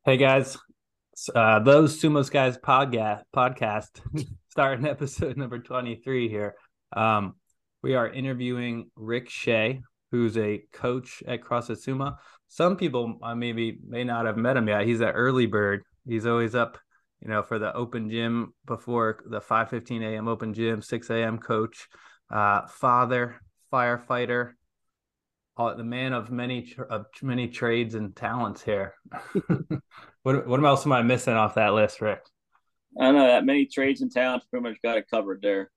Hey guys, those Sumos guys podcast starting episode number 23 here. Um, we are interviewing Rick Shea, who's a coach at CrossFit Sumo. Some people maybe may not have met him yet. He's an early bird. He's always up, for the open gym before the 5:15 a.m. open gym, 6 a.m. coach, father, firefighter, the man of many trades and talents here. What else am I missing off that list, Rick? I don't know that many trades and talents pretty much got it covered there.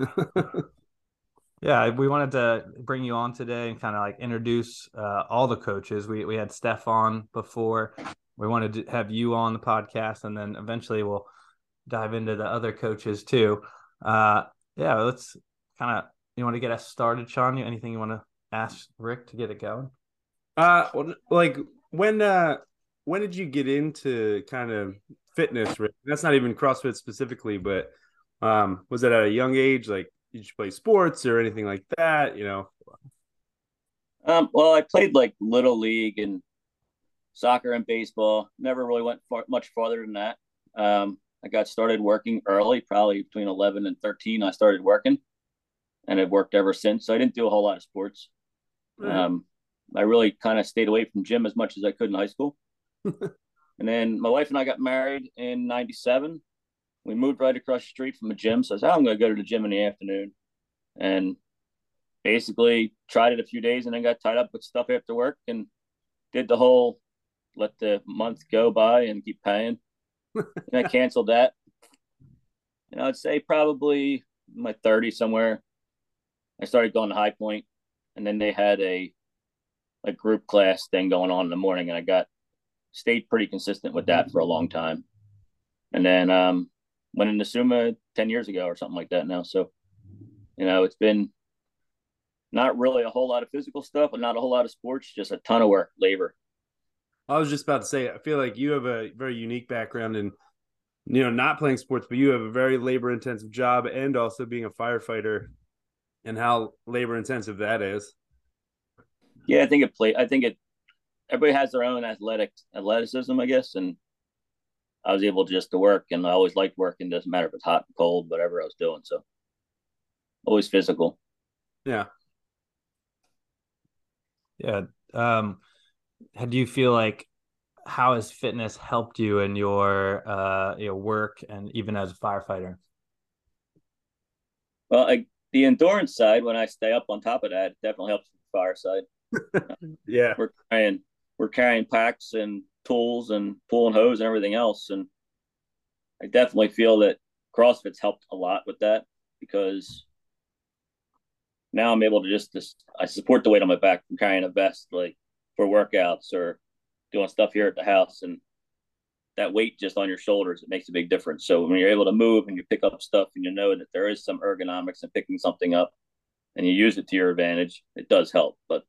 Yeah, we wanted to bring you on today and kind of like introduce all the coaches. We had Steph on before. We wanted to have you on the podcast, and then eventually we'll dive into the other coaches too. Uh, yeah, let's kind of. You want to get us started, Sean? Anything you want to ask Rick to get it going? Like when when did you get into kind of fitness, Rick? That's not even CrossFit specifically, but was it at a young age? Like, did you play sports or anything like that? Well, I played like little league and soccer and baseball. Never really went much farther than that. I got started working early, probably between 11 and 13. I started working, and I've worked ever since. So I didn't do a whole lot of sports. All right. Um, I really kind of stayed away from gym as much as I could in high school. And then my wife and I got married in '97. We moved right across the street from a gym. So I said, I'm going to go to the gym in the afternoon. And basically tried it a few days and then got tied up with stuff after work and did the whole let the month go by and keep paying. And I canceled that. I'd say probably my 30 somewhere. I started going to High Point, and then they had a group class thing going on in the morning, and I got stayed pretty consistent with that for a long time. And then went into Suma 10 years ago or something like that now. So, it's been not really a whole lot of physical stuff, but not a whole lot of sports, just a ton of work, labor. I was just about to say, I feel like you have a very unique background in, not playing sports, but you have a very labor intensive job and also being a firefighter and how labor intensive that is. Yeah, I think it everybody has their own athleticism, I guess, and I was able just to work, and I always liked working. Doesn't matter if it's hot and cold, whatever I was doing. So always physical. Yeah. Yeah. How do you feel like how has fitness helped you in your work and even as a firefighter? Well, the endurance side, when I stay up on top of that, it definitely helps the fire side. Yeah. We're carrying we're carrying packs and tools and pulling hose and everything else, and I definitely feel that CrossFit's helped a lot with that because now I'm able to just I support the weight on my back from carrying a vest like for workouts or doing stuff here at the house, and that weight just on your shoulders, it makes a big difference. So when you're able to move and you pick up stuff and you know that there is some ergonomics in picking something up and you use it to your advantage, it does help. But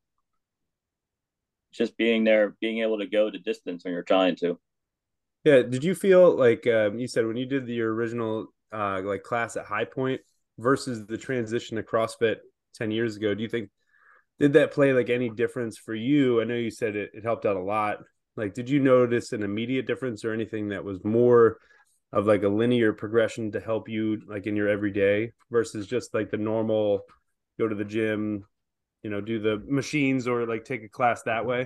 just being there, being able to go the distance when you're trying to. Yeah. Did you feel like you said when you did your original like class at High Point versus the transition to CrossFit 10 years ago? Do you think did that play like any difference for you? I know you said it helped out a lot. Like, did you notice an immediate difference or anything that was more of like a linear progression to help you like in your everyday versus just like the normal go to the gym, do the machines or like take a class that way?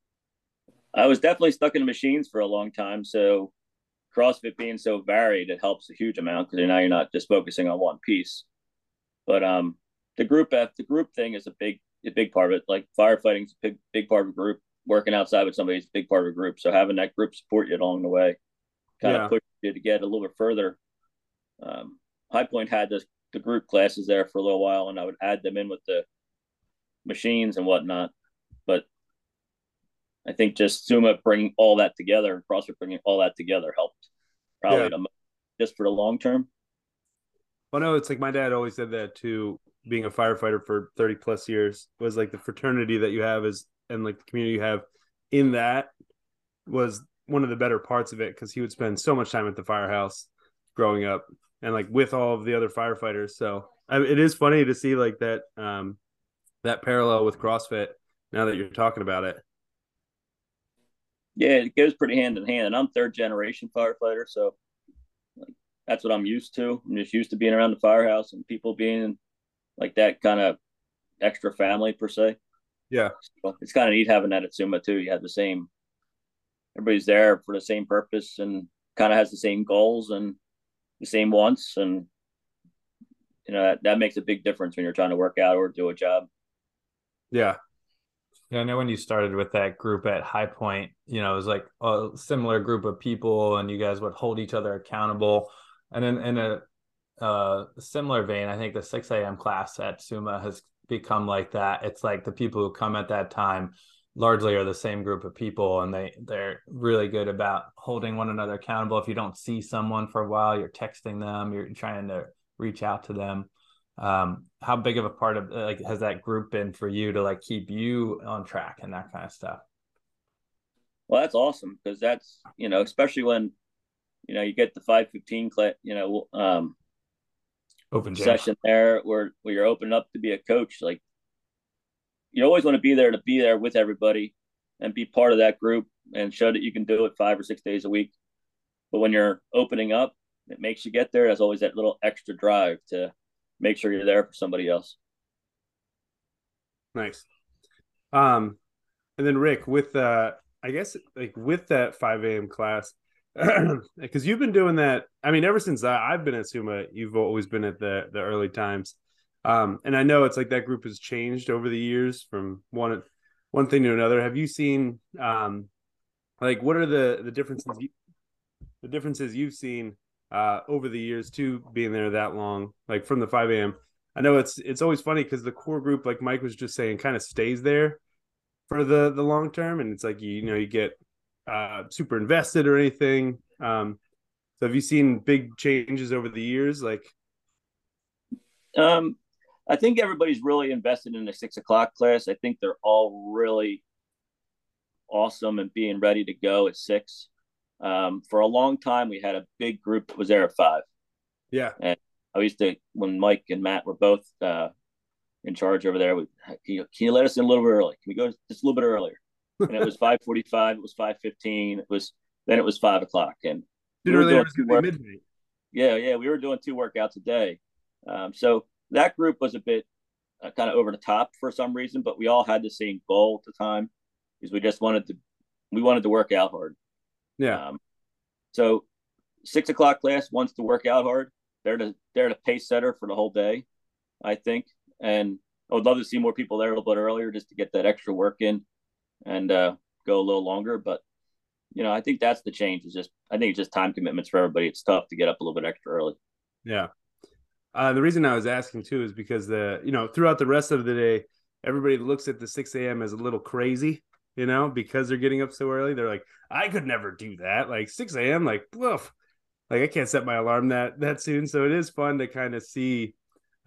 I was definitely stuck in the machines for a long time. So CrossFit being so varied, it helps a huge amount because now you're not just focusing on one piece. But the group thing is a big part of it. Like firefighting's a big part of a group. Working outside with somebody is a big part of a group. So having that group support you along the way kind of Yeah. push you to get a little bit further. High Point had the group classes there for a little while, and I would add them in with the machines and whatnot. But I think just Suma bringing all that together and CrossFit bringing all that together helped Yeah. probably just for the long term. Well, no, it's like my dad always said that too. Being a firefighter for 30 plus years was like the fraternity that you have is and like the community you have in that was one of the better parts of it because he would spend so much time at the firehouse growing up and like with all of the other firefighters. So it is funny to see like that parallel with CrossFit now that you're talking about it. Yeah, it goes pretty hand in hand. And I'm third generation firefighter, so like, that's what I'm used to. I'm just used to being around the firehouse and people being like that kind of extra family per se. Yeah. So it's kind of neat having that at SUMA too. You have the same, everybody's there for the same purpose and kind of has the same goals and the same wants. And, that makes a big difference when you're trying to work out or do a job. Yeah. Yeah, I know when you started with that group at High Point, it was like a similar group of people and you guys would hold each other accountable. And then in a similar vein, I think the 6 a.m. class at SUMA has become like that. It's like the people who come at that time largely are the same group of people, and they're really good about holding one another accountable. If you don't see someone for a while, you're texting them, you're trying to reach out to them. How big of a part of like has that group been for you to like keep you on track and that kind of stuff? Well, that's awesome because that's, especially when, you get the 5:15 Open gym. session there where you're opening up to be a coach. Like, you always want to be there with everybody and be part of that group and show that you can do it 5 or 6 days a week. But when you're opening up, it makes you get there. There's always that little extra drive to make sure you're there for somebody else. Nice. And then Rick, with I guess like with that 5 a.m. class, because you've been doing that. I mean, ever since I've been at SUMA, you've always been at the early times. And I know it's like that group has changed over the years from one thing to another. Have you seen like what are the differences you've seen over the years too, being there that long, like from the 5 a.m. I know it's always funny because the core group, like Mike was just saying, kind of stays there for the long term, and it's like you get super invested or anything. So have you seen big changes over the years? Like, Um, I think everybody's really invested in the 6 o'clock class. I think they're all really awesome and being ready to go at 6. For a long time, we had a big group that was there at 5. yeah, And I used to, when Mike and Matt were both in charge over there, can you let us in a little bit early? Can we go just a little bit earlier? And it was 5:45. It was 5:15. Then it was 5 o'clock, and we were doing two midnight. Yeah, we were doing 2 workouts a day. So that group was a bit kind of over the top for some reason, but we all had the same goal at the time, because we wanted to work out hard. Yeah. So 6 o'clock class wants to work out hard. They're the pace setter for the whole day, I think. And I would love to see more people there a little bit earlier just to get that extra work in and go a little longer. But I think that's the change. I think it's just time commitments for everybody. It's tough to get up a little bit extra early. Yeah. The reason I was asking too is because throughout the rest of the day, everybody looks at the 6 a.m. as a little crazy, because they're getting up so early. They're like, I could never do that. Like 6 a.m. Like, woof. Like I can't set my alarm that soon. So it is fun to kind of see,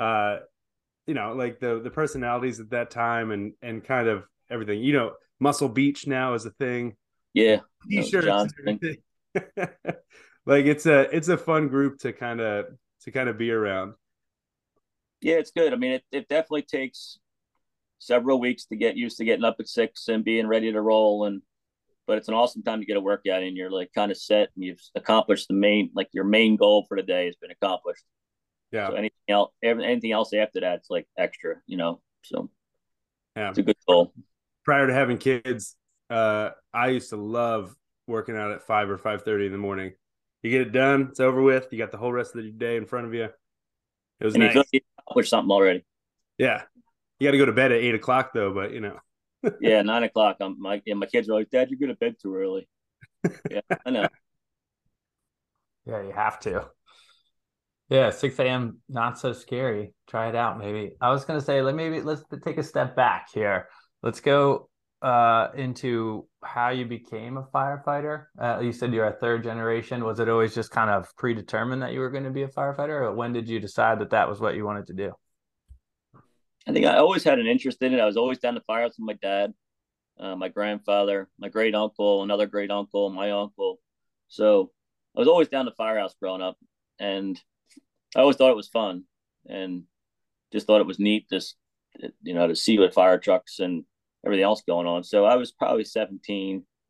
like the personalities at that time and kind of everything. Muscle Beach now is a thing. Yeah. T-shirts and everything. Like it's a fun group to kind of be around. Yeah, it's good. I mean, it definitely takes several weeks to get used to getting up at 6 and being ready to roll. But it's an awesome time to get a workout in. You're like kind of set and you've accomplished your main goal for the day has been accomplished. Yeah. So anything else after that, it's like extra, so yeah, it's a good goal. Prior to having kids, I used to love working out at 5 or 5:30 in the morning. You get it done, it's over with. You got the whole rest of the day in front of you. It was nice. You accomplished something already. Yeah. You got to go to bed at 8 o'clock though, but Yeah, 9 o'clock. My kids are like, Dad, you go to bed too early. Yeah, I know. Yeah, you have to. Yeah, 6 a.m. not so scary. Try it out, maybe. I was gonna say, let's take a step back here. Let's go into how you became a firefighter. You said you're a third generation. Was it always just kind of predetermined that you were going to be a firefighter, or when did you decide that was what you wanted to do? I think I always had an interest in it. I was always down the firehouse with my dad, my grandfather, my great uncle, another great uncle, my uncle. So I was always down the firehouse growing up, and I always thought it was fun, and just thought it was neat, just to see what fire trucks and everything else going on. So I was probably 17,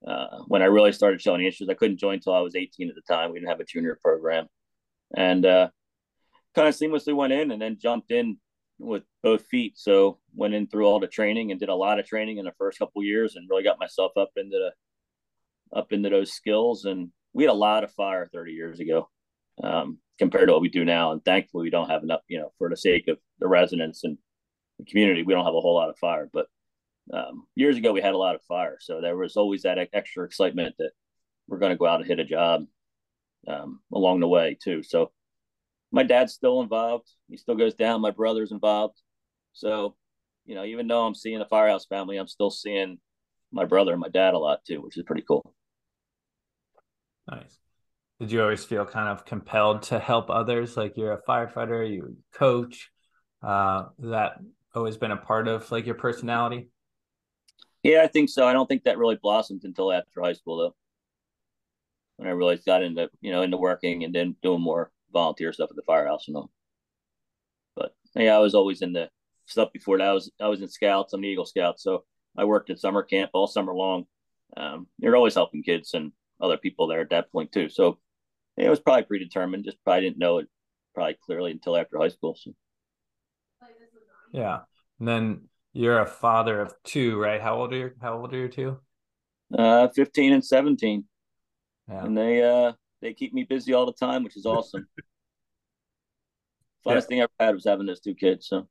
when I really started showing interest. I couldn't join until I was 18 at the time. We didn't have a junior program, and kind of seamlessly went in and then jumped in with both feet. So went in through all the training and did a lot of training in the first couple of years and really got myself up into those skills. And we had a lot of fire 30 years ago compared to what we do now. And thankfully we don't have enough, for the sake of the residents and the community, we don't have a whole lot of fire, but years ago we had a lot of fire. So there was always that extra excitement that we're going to go out and hit a job along the way too. So my dad's still involved. He still goes down. My brother's involved. So, even though I'm seeing the Firehouse family, I'm still seeing my brother and my dad a lot too, which is pretty cool. Nice. Did you always feel kind of compelled to help others? Like you're a firefighter, you coach. That always been a part of like your personality? Yeah, I think so. I don't think that really blossomed until after high school though. When I really got into, into working and then doing more volunteer stuff at the firehouse and all. But yeah, I was always in the stuff before that. I was in Scouts. I'm the Eagle Scout, so I worked at summer camp all summer long. You're always helping kids and other people there at that point too. So yeah, it was probably predetermined. Just probably didn't know it probably clearly until after high school. So. Yeah, and then you're a father of two, right? How old are your two? 15 and 17. Yeah. And they keep me busy all the time, which is awesome. Funnest thing I ever had was having those two kids. So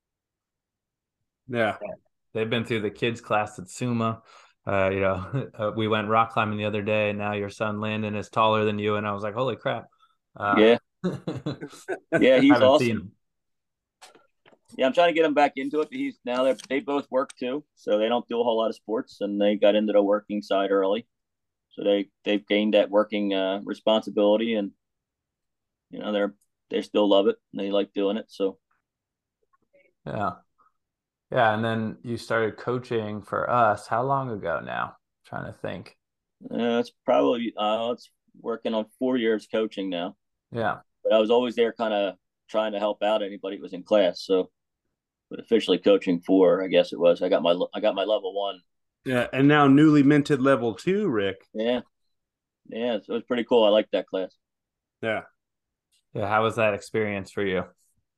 yeah, they've been through the kids class at SUMA. We went rock climbing the other day, and now your son Landon is taller than you, and I was like, holy crap. Yeah, yeah, he's awesome. Yeah, I'm trying to get him back into it, but they both work too, so they don't do a whole lot of sports, and they got into the working side early. So they've gained that working responsibility, and they still love it and they like doing it. So yeah, and then you started coaching for us. How long ago now? I'm trying to think. It's probably it's working on 4 years coaching now. Yeah, but I was always there, kind of trying to help out anybody who was in class. So, but officially coaching 4, I guess it was. I got my level 1. Yeah, and now newly minted level 2, Rick. Yeah, so it was pretty cool. I liked that class. Yeah. How was that experience for you?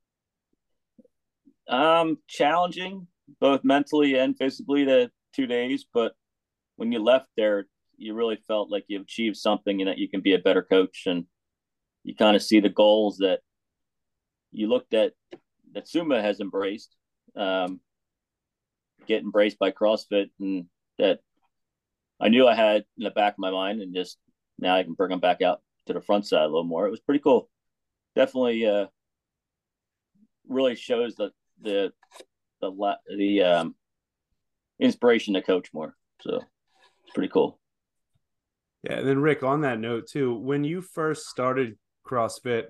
Challenging, both mentally and physically, the 2 days. But when you left there, you really felt like you achieved something and that you can be a better coach. And you kind of see the goals that you looked at that SUMA has embraced, get embraced by CrossFit, and that I knew I had in the back of my mind, and just now I can bring them back out to the front side a little more. It was pretty cool. Definitely really shows the inspiration to coach more. So it's pretty cool. Yeah, and then Rick, on that note too, when you first started CrossFit,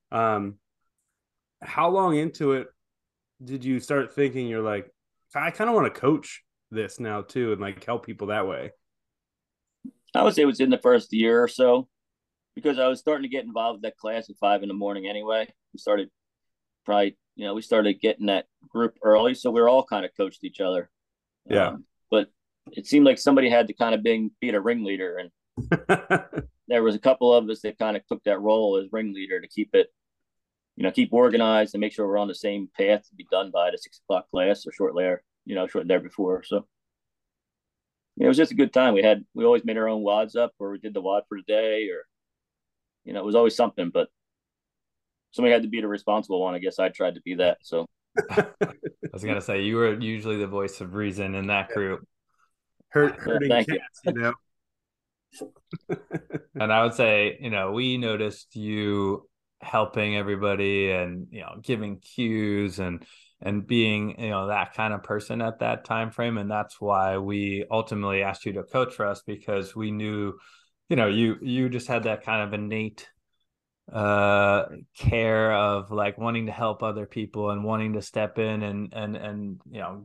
how long into it did you start thinking you're like, I kind of want to coach this now too, and like help people that way? I would say it was in the first year or so, because I was starting to get involved with that class at 5 a.m. anyway. We started getting that group early, so we were all kind of coached each other. Yeah. But it seemed like somebody had to kind of be a ringleader, and there was a couple of us that kind of took that role as ringleader to keep it, keep organized and make sure we're on the same path to be done by the 6 o'clock class or shortly there before. So it was just a good time. We always made our own WODs up, or we did the WOD for the day, or it was always something. But somebody had to be the responsible one. I guess I tried to be that. So I was gonna say you were usually the voice of reason in that group. Hurting kids, And I would say, we noticed you helping everybody and giving cues and being that kind of person at that time frame. And that's why we ultimately asked you to coach for us, because we knew you just had that kind of innate care of like wanting to help other people and wanting to step in and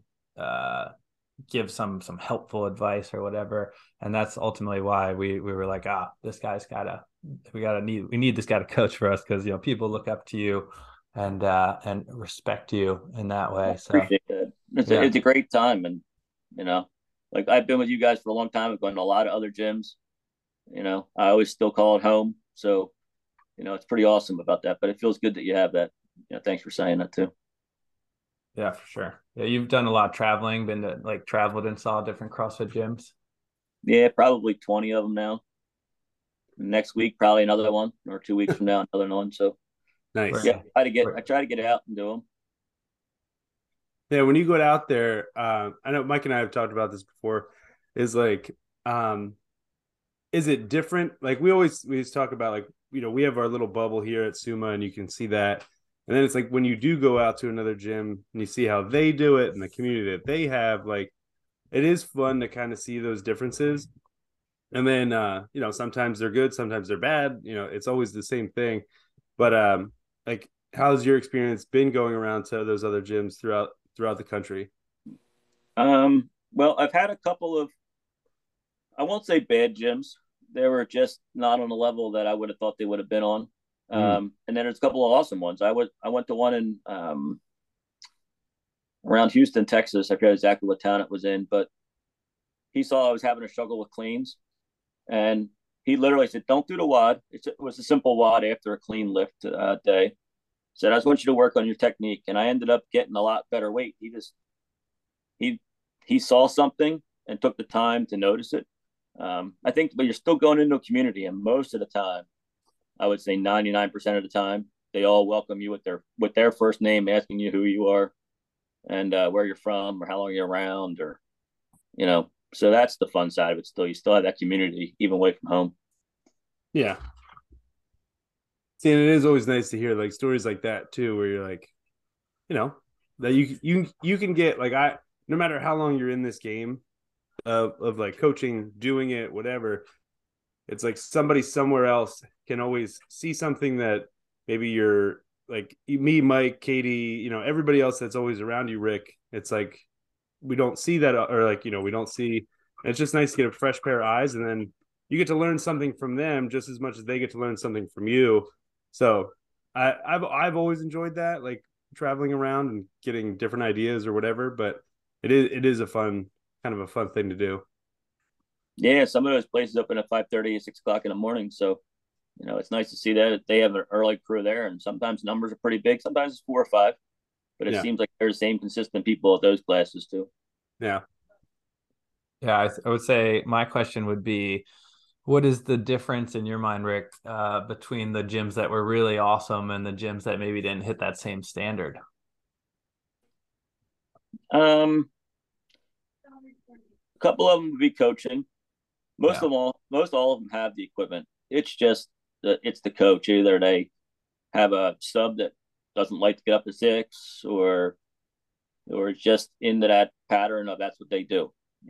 give some helpful advice or whatever. And that's ultimately why we were like, this guy's we need this guy to coach for us, because people look up to you and respect you in that way. So appreciate that. It's a great time, and like I've been with you guys for a long time. I've gone to a lot of other gyms. I always still call it home. So, it's pretty awesome about that. But it feels good that you have that. Thanks for saying that too. Yeah, for sure. Yeah, you've done a lot of traveling, been to like traveled and saw different CrossFit gyms. Yeah, probably 20 of them now. Next week, probably another one, or 2 weeks from now, another one. So Nice. yeah, I try to get out and do them. Yeah, when you go out there, I know Mike and I have talked about this before. Is like, is it different? Like we always talk about, like, we have our little bubble here at Suma, and you can see that. And then it's like when you do go out to another gym and you see how they do it and the community that they have, like, it is fun to kind of see those differences. And then sometimes they're good, sometimes they're bad. It's always the same thing. But like, how's your experience been going around to those other gyms throughout the country? Well, I've had a couple of, I won't say bad gyms. They were just not on the level that I would have thought they would have been on. And then there's a couple of awesome ones. I went to one in around Houston, Texas. I forget exactly what town it was in, but he saw I was having a struggle with cleans, and he literally said, "Don't do the WOD." It was a simple WOD after a clean lift day. Said, "I just want you to work on your technique," and I ended up getting a lot better weight. He saw something and took the time to notice it. I think, but you're still going into a community, and most of the time, I would say 99% of the time, they all welcome you with their first name, asking you who you are and where you're from or how long you're around, or So that's the fun side of it. Still, you still have that community even away from home. Yeah. See, and it is always nice to hear like stories like that too, where you're like, that you can get like, no matter how long you're in this game of like coaching, doing it, whatever, it's like somebody somewhere else can always see something that maybe you're like, me, Mike, Katie, everybody else that's always around you, Rick. It's like we don't see that, or like, we don't see. It's just nice to get a fresh pair of eyes, and then you get to learn something from them just as much as they get to learn something from you. So I've always enjoyed that, like traveling around and getting different ideas or whatever. But it is a fun, kind of a fun thing to do. Yeah, some of those places open at 5:30, 6 o'clock in the morning. So, it's nice to see that they have an early crew there, and sometimes numbers are pretty big. Sometimes it's 4 or 5, but it Yeah. seems like they're the same consistent people at those classes too. Yeah. Yeah, I would say my question would be, what is the difference in your mind, Rick, between the gyms that were really awesome and the gyms that maybe didn't hit that same standard? A couple of them would be coaching. Yeah. Most all of them have the equipment. It's just it's the coach. Either they have a sub that doesn't like to get up at 6, or just into that pattern of that's what they do.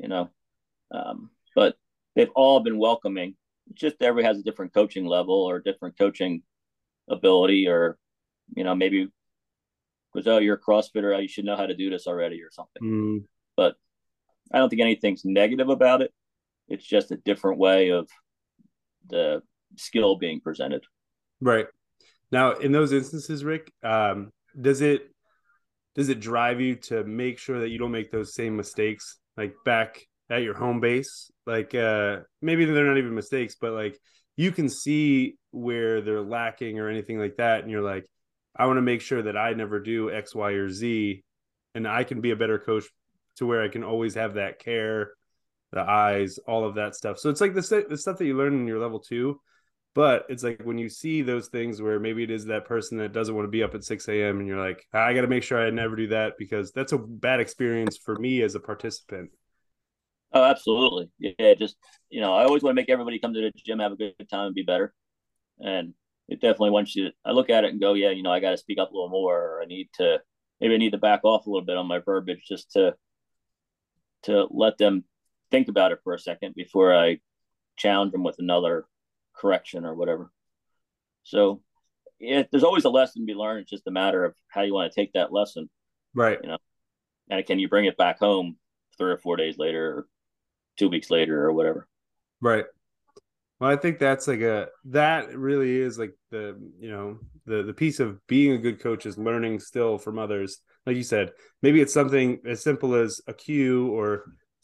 But they've all been welcoming. It's just everybody has a different coaching level or different coaching ability, or maybe because, oh, you're a CrossFitter, you should know how to do this already or something. But I don't think anything's negative about it. It's just a different way of the skill being presented. Right. Now, in those instances, Rick, does it drive you to make sure that you don't make those same mistakes like back at your home base? Like maybe they're not even mistakes, but like you can see where they're lacking or anything like that, and you're like, I want to make sure that I never do X, Y, or Z, and I can be a better coach to where I can always have that care, the eyes, all of that stuff. So it's like the stuff that you learn in your level 2. But it's like when you see those things where maybe it is that person that doesn't want to be up at 6 a.m. and you're like, I got to make sure I never do that, because that's a bad experience for me as a participant. Oh, absolutely. Yeah, just I always want to make everybody come to the gym, have a good time, and be better. And it definitely wants you. I look at it and go, yeah, I got to speak up a little more, or I need to back off a little bit on my verbiage, just to let them think about it for a second before I challenge them with another correction or whatever. So there's always a lesson to be learned. It's just a matter of how you want to take that lesson, Right. And can you bring it back home 3 or 4 days later, or 2 weeks later, or whatever. Right. Well, I think that's like that really is like the piece of being a good coach is learning still from others. Like you said, maybe it's something as simple as a cue or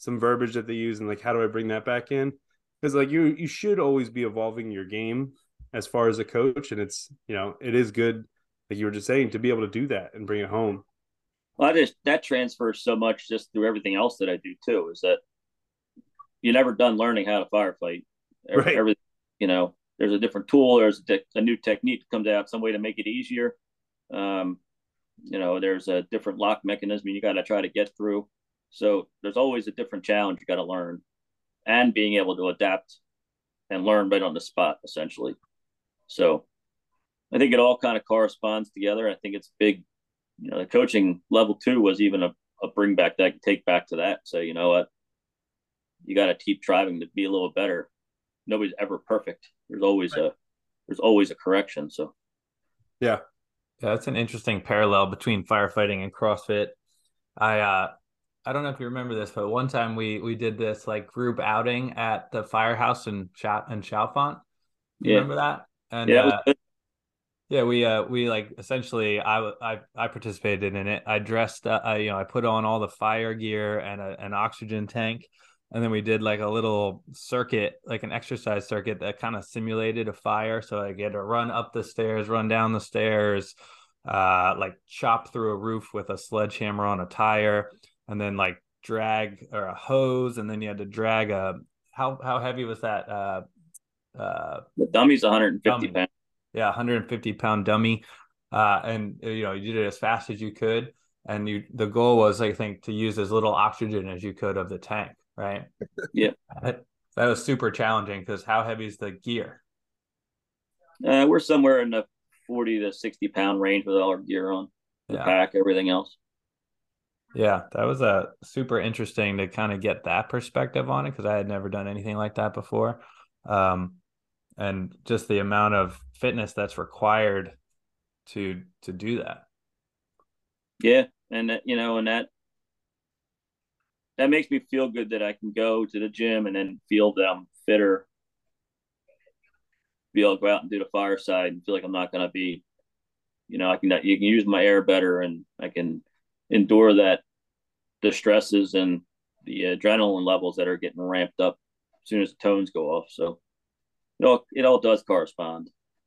some verbiage that they use, and like how do I bring that back in? Because like you should always be evolving your game as far as a coach, and it's it is good, like you were just saying, to be able to do that and bring it home. Well, that transfers so much just through everything else that I do too. Is that you're never done learning how to firefight. Right. Everything, there's a different tool. There's a new technique that comes out, some way to make it easier. There's a different lock mechanism you got to try to get through. So there's always a different challenge you got to learn, and being able to adapt and learn right on the spot, essentially. So I think it all kind of corresponds together. I think it's big. The coaching level 2 was even a bring back that I can take back to that. So you know what, you got to keep striving to be a little better. Nobody's ever perfect. There's always a correction. So yeah, that's an interesting parallel between firefighting and CrossFit. I don't know if you remember this, but one time we did this like group outing at the firehouse in Chalfont. You remember that? And yeah, that was good. Yeah, we like essentially I participated in it. I dressed I put on all the fire gear and an oxygen tank, and then we did like a little circuit, like an exercise circuit that kind of simulated a fire. So I get to run up the stairs, run down the stairs, like chop through a roof with a sledgehammer on a tire, and then like drag or a hose, and then you had to drag a how heavy was that? The dummy's 150 pounds. Yeah, 150-pound dummy, and you did it as fast as you could, and the goal was, I think, to use as little oxygen as you could of the tank, right? Yeah, that was super challenging because how heavy is the gear? We're somewhere in the 40 to 60-pound range with all our gear on, the pack, everything else. Yeah, that was super interesting to kind of get that perspective on it because I had never done anything like that before. And just the amount of fitness that's required to do that. Yeah, and that makes me feel good that I can go to the gym and then feel that I'm fitter, be able to go out and do the fireside and feel like I'm not going to be, you can use my air better, and I can endure the stresses and the adrenaline levels that are getting ramped up as soon as the tones go off. So it all does correspond.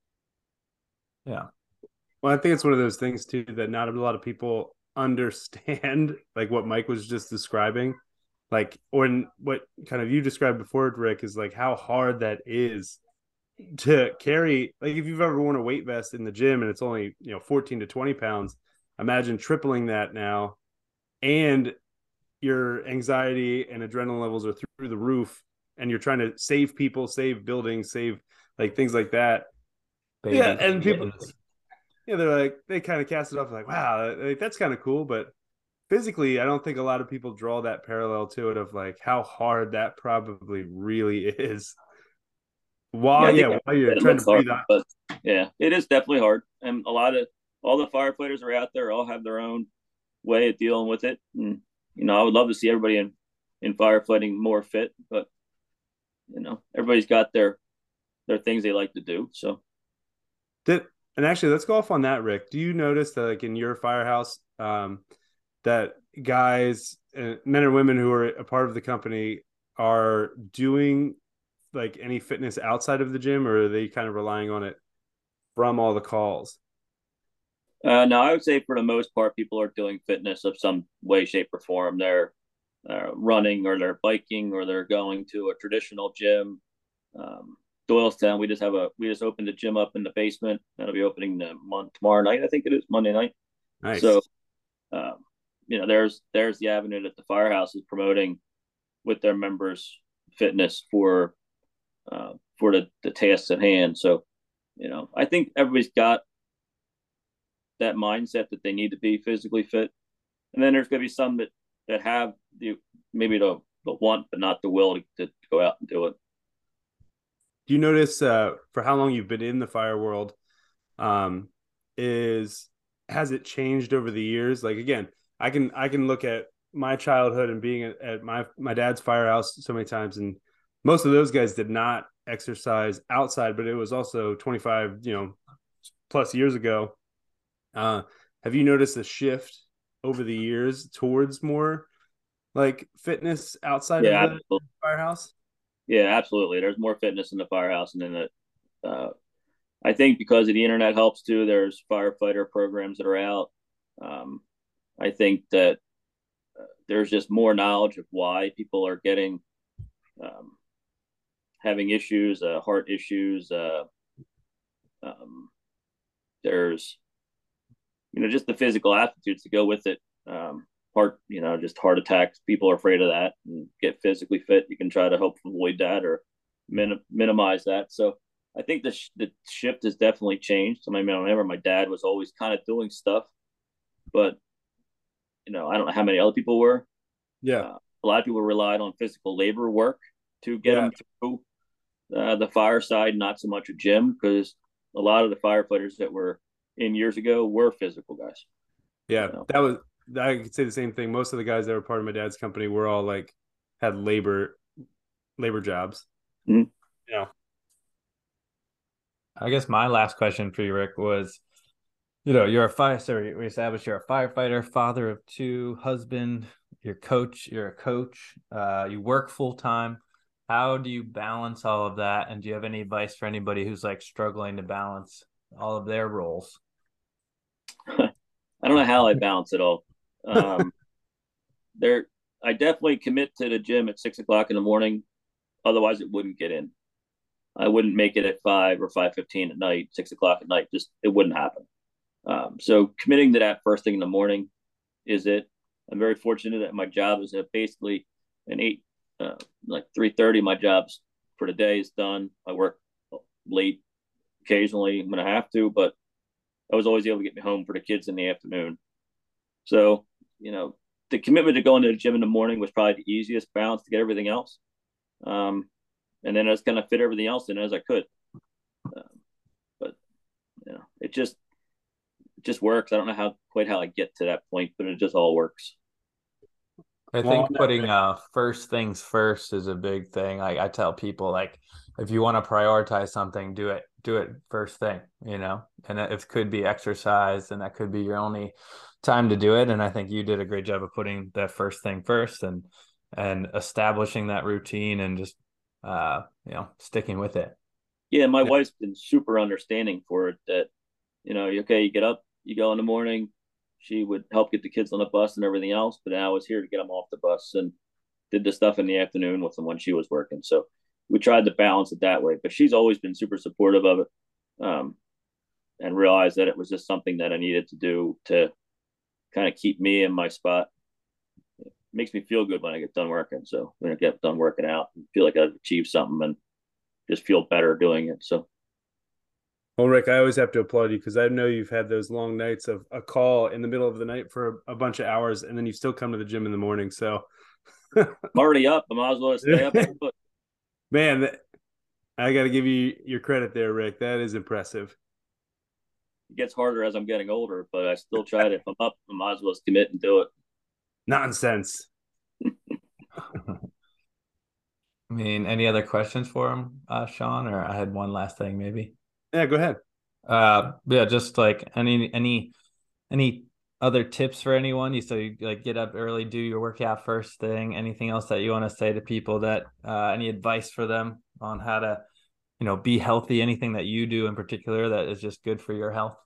Yeah. Well, I think it's one of those things too that not a lot of people understand, like what Mike was just describing, like, or what kind of you described before, Rick, is like how hard that is to carry. Like if you've ever worn a weight vest in the gym and it's only 14 to 20 pounds, imagine tripling that now, and your anxiety and adrenaline levels are through the roof, and you're trying to save people, save buildings, save like things like that. Yeah, and people, they're like, they kind of cast it off like, wow, like, that's kind of cool, but physically, I don't think a lot of people draw that parallel to it of like how hard that probably really is. While you're trying to breathe out. But yeah, it is definitely hard, and all the firefighters are out there all have their own way of dealing with it. And I would love to see everybody in firefighting more fit, but everybody's got their things they like to do. So and actually, let's go off on that, Rick. Do you notice that like in your firehouse, that guys, men or women who are a part of the company are doing like any fitness outside of the gym, or are they kind of relying on it from all the calls? No, I would say for the most part, people are doing fitness of some way, shape, or form. They're running, or they're biking, or they're going to a traditional gym. Doylestown, we just opened a gym up in the basement. That'll be opening tomorrow night. I think it is Monday night. Nice. So, there's the avenue that the firehouse is promoting with their members' fitness for the tasks at hand. So, I think everybody's got that mindset that they need to be physically fit, and then there's going to be some that have maybe the want but not the will to go out and do it. Do you notice for how long you've been in the fire world, has it changed over the years? Like again, I can look at my childhood and being at my dad's firehouse so many times, and most of those guys did not exercise outside, but it was also 25 plus years ago. Have you noticed a shift over the years towards more like fitness outside of Yeah, the absolutely. firehouse? Yeah, absolutely. There's more fitness in the firehouse, and then I think because of the internet helps too. There's firefighter programs that are out. Um, I think that there's just more knowledge of why people are getting um, having issues, heart issues. Um, there's just the physical aptitudes to go with it. Heart, just heart attacks. People are afraid of that and get physically fit. You can try to help avoid that or minimize that. So I think the shift has definitely changed. I mean, I remember my dad was always kind of doing stuff, but I don't know how many other people were. Yeah. A lot of people relied on physical labor work to get Yeah. them through the fire side, not so much a gym, because a lot of the firefighters that were in years ago were physical guys. Yeah. That was, I could say the same thing. Most of the guys that were part of my dad's company were all like had labor jobs. Mhm. I guess my last question for you, Rick, was, you're a we established you're a firefighter, father of two, husband, you're a coach, you work full time. How do you balance all of that? And do you have any advice for anybody who's like struggling to balance all of their roles? I don't know how I balance it all. Um, there, I definitely commit to the gym at 6 o'clock in the morning. Otherwise, it wouldn't get in. I wouldn't make it at 5 or 5:15 at night, 6 o'clock at night. Just it wouldn't happen. So committing to that first thing in the morning is it. I'm very fortunate that my job is basically an like 3:30. My job's for the day is done. I work late occasionally when I have to, but I was always able to get me home for the kids in the afternoon. So, the commitment to going to the gym in the morning was probably the easiest balance to get everything else. Um, and then I just kind of fit everything else in as I could. But it just works. I don't know quite how I get to that point, but it just all works. I think putting first things first is a big thing. I tell people, like, if you want to prioritize something, do it first thing, and it could be exercise, and that could be your only time to do it. And I think you did a great job of putting that first thing first and establishing that routine and just sticking with it. Yeah, my wife's been super understanding for it that, okay, you get up, you go in the morning. She would help get the kids on the bus and everything else, but I was here to get them off the bus and did the stuff in the afternoon with them when she was working. So we tried to balance it that way, but she's always been super supportive of it, and realized that it was just something that I needed to do to kind of keep me in my spot. It makes me feel good when I get done working. So when I get done working out, I feel like I've achieved something and just feel better doing it. So Well, Rick, I always have to applaud you because I know you've had those long nights of a call in the middle of the night for a bunch of hours, and then you still come to the gym in the morning. So I'm already up. I might as well stay up. Man, I got to give you your credit there, Rick. That is impressive. It gets harder as I'm getting older, but I still try to. If I'm up, I might as well commit and do it. Nonsense. I mean, any other questions for him, Sean? Or I had one last thing, maybe. Yeah, go ahead. Yeah, just like any other tips for anyone? You like get up early, do your workout first thing. Anything else that you want to say to people that any advice for them on how to, be healthy? Anything that you do in particular that is just good for your health?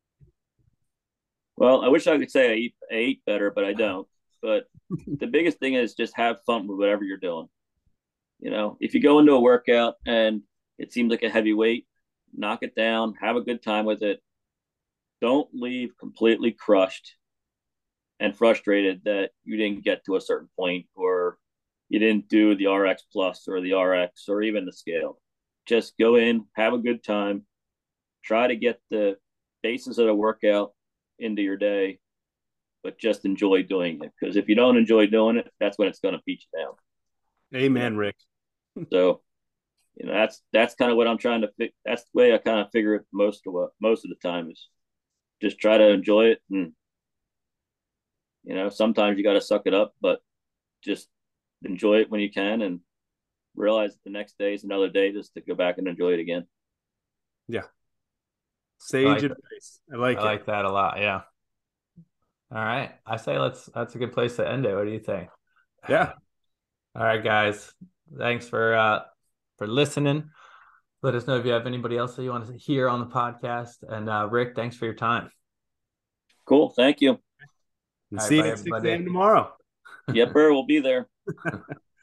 Well, I wish I could say I eat better, but I don't. But the biggest thing is just have fun with whatever you're doing. If you go into a workout and it seems like a heavy weight, knock it down, have a good time with it. Don't leave completely crushed and frustrated that you didn't get to a certain point or you didn't do the RX plus or the RX or even the scale. Just go in, have a good time, try to get the basis of the workout into your day, but just enjoy doing it. Because if you don't enjoy doing it, that's when it's going to beat you down. Amen, Rick. So, that's kind of what I'm trying to that's the way I kind of figure it most of the time is just try to enjoy it. And, sometimes you got to suck it up, but just enjoy it when you can and realize that the next day is another day just to go back and enjoy it again. Yeah. Sage advice. I like that a lot. Yeah. All right. I say that's a good place to end it. What do you think? Yeah. All right, guys. Thanks for listening. Let us know if you have anybody else that you want to hear on the podcast. And Rick, thanks for your time. Cool. Thank you. And All see right, you bye, at 6 everybody. a.m. tomorrow. Yep, we'll be there.